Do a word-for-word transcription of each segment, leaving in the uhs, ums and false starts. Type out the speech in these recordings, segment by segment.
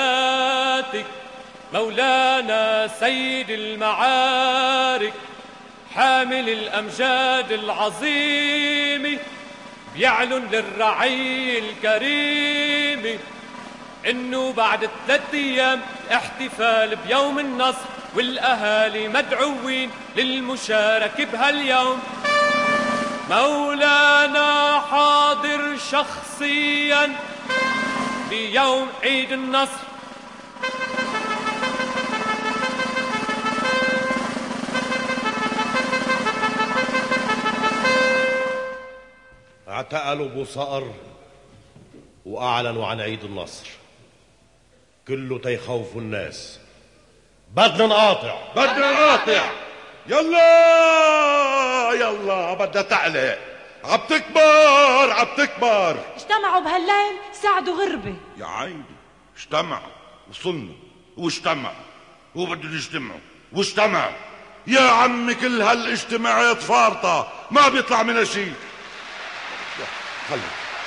فاتك مولانا سيد المعارك حامل الأمجاد العظيمة بيعلن للرعية الكريمة إنه بعد ثلاث أيام احتفال بيوم النصر، والأهالي مدعوين للمشاركة بهاليوم. مولانا حاضر شخصيا بيوم عيد النصر. اعتقلوا ابو صقر واعلنوا عن عيد النصر، كله تيخوفوا الناس. بدنا نقاطع بدنا نقاطع يلا يلا بدها تعلق، عم تكبر عم تكبر. اجتمعوا بهالليل ساعدوا غربة يا عيني اجتمعوا وصلنا واجتمعوا وبدهم يجتمعوا واجتمعوا. يا عمي كل هالاجتماعات فارطة ما بيطلع منها شيء. خلي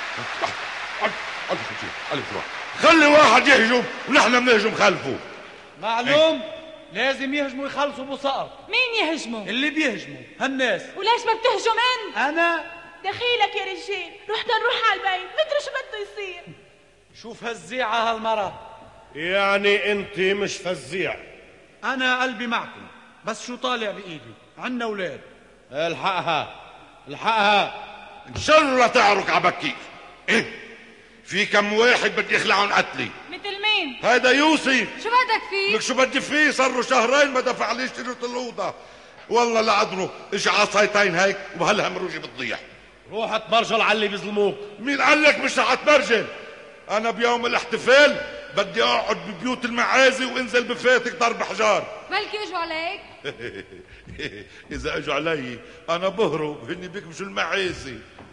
خلي واحد يهجم ونحن بنهجم خلفه. معلوم لازم يهجموا يخلصوا ابو صقر. مين يهجموا؟ اللي بيهجموا هالناس. وليش ما بتهجم انت؟ انا دخيلك يا رجال، رح نروح على البيت ندري شو بده يصير. شوف هالزيعة هالمرة. يعني انت مش فزيع. انا قلبي معكم، بس شو طالع بايدي؟ عنا اولاد. الحقها الحقها ان شاء الله تعرك عبكير. ايه في كم واحد بدي يخلعهم قتلي. مثل مين؟ هيدا يوسف. شو بدك فيه؟ لك شو بدي فيه؟ صار له شهرين ما دفع لي اشتريت الاوضه. والله لا قدره اجى عصايتين هيك وبهالها مروجي بتضيع. روح اتبرجل على اللي بيظلموك. مين قال لك مش رح اتبرجل؟ انا بيوم الاحتفال بدي اقعد ببيوت المعازي وانزل بفاتك ضرب حجار. بلكي اجوا عليك. اذا اجوا علي انا بهرب، هني بيكبشوا المعازي.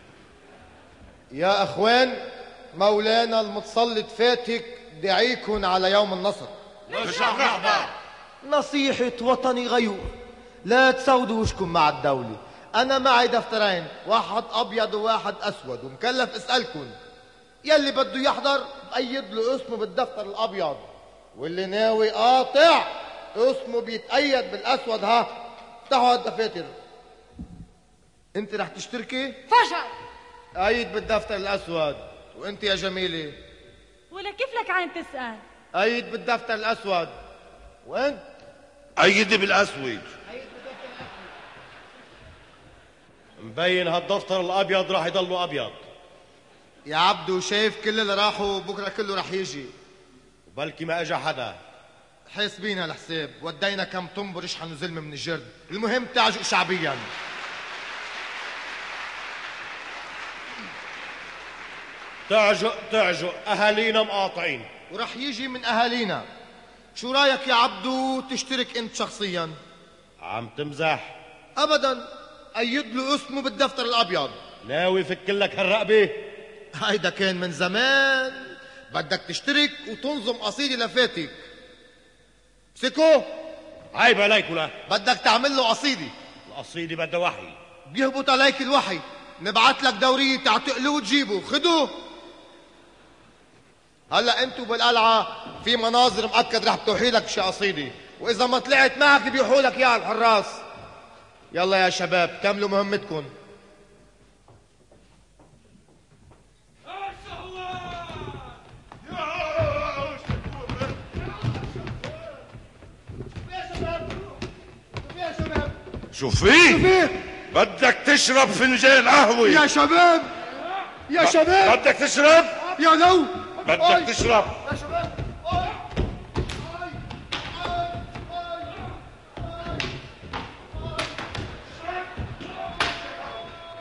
يا اخوان، مولانا المتسلط فاتك دعيكن على يوم النصر. مش رح نحضر. نصيحة وطني غيور، لا تسودوا وشكم مع الدولة. أنا معي دفترين، واحد أبيض وواحد أسود، ومكلف أسألكن يلي بده يحضر بأيد له اسمه بالدفتر الأبيض، واللي ناوي قاطع اسمه بيتأيد بالأسود. ها افتحوا هالدفاتر. أنت رح تشتركي؟ فشل. أيد بالدفتر الأسود. وأنت يا جميلة؟ ولا كيف لك عين تسأل؟ أيد بالدفتر الأسود. وأنت؟ أيدي بالأسود. مبين هالدفتر الابيض راح يضلوا ابيض. يا عبدو شايف كل اللي راحوا بكره كله رح يجي. وبلكي ما اجى حدا. حاسبين هالحساب، ودينا كم طنبر يشحنوا زلمه من الجرد، المهم تعجوا شعبيا. تعجق تعجق اهالينا مقاطعين. ورح يجي من اهالينا. شو رايك يا عبدو تشترك انت شخصيا؟ عم تمزح؟ ابدا، ايد له اسمه بالدفتر الابيض. ناوي فك لك هالرقبه؟ هيدا كان من زمان. بدك تشترك وتنظم قصيده لفاتك. سكو عيب عليك. ولا بدك تعمل له قصيده. القصيده بدها وحي. بيهبط عليك الوحي. نبعت لك دوريه تعتقلوه وتجيبه. خدوه. هلا انتو بالقلعه في مناظر مؤكد رح بتوحي لك شي قصيده، واذا ما طلعت معك بيوحوا لك اياها الحراس. يلا يا شباب كملوا مهمتكم. شو في؟ بدك تشرب فنجان قهوة يا شباب. يا شباب بدك تشرب؟ يا لو بدك تشرب يا شباب.